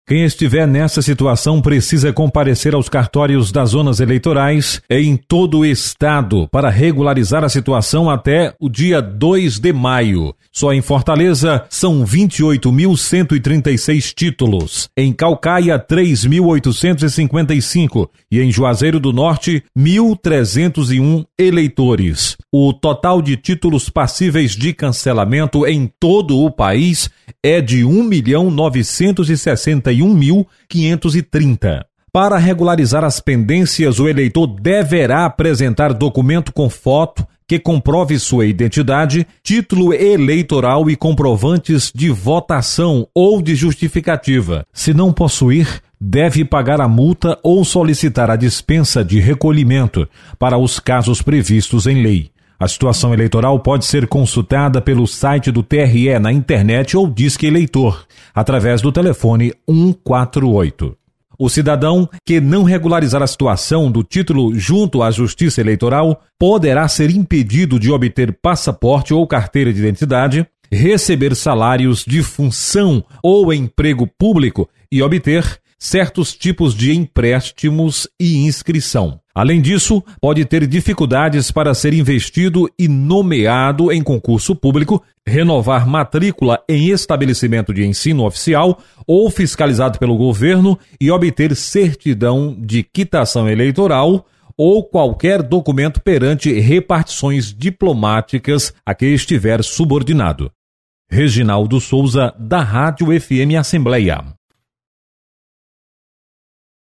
Quem estiver nessa situação precisa comparecer aos cartórios das zonas eleitorais em todo o estado para regularizar a situação até o dia 2 de maio. Só em Fortaleza são 28.136 títulos, em Caucaia 3.855 e em Juazeiro do Norte 1.301 eleitores. O total de títulos passíveis de cancelamento em todo o país é de 1.961.530. Para regularizar as pendências, o eleitor deverá apresentar documento com foto que comprove sua identidade, título eleitoral e comprovantes de votação ou de justificativa. Se não possuir, deve pagar a multa ou solicitar a dispensa de recolhimento para os casos previstos em lei. A situação eleitoral pode ser consultada pelo site do TRE na internet ou Disque Eleitor, através do telefone 148. O cidadão que não regularizar a situação do título junto à Justiça Eleitoral poderá ser impedido de obter passaporte ou carteira de identidade, receber salários de função ou emprego público e obter certos tipos de empréstimos e inscrição. Além disso, pode ter dificuldades para ser investido e nomeado em concurso público, renovar matrícula em estabelecimento de ensino oficial ou fiscalizado pelo governo e obter certidão de quitação eleitoral ou qualquer documento perante repartições diplomáticas a que estiver subordinado. Reginaldo Souza, da Rádio FM Assembleia.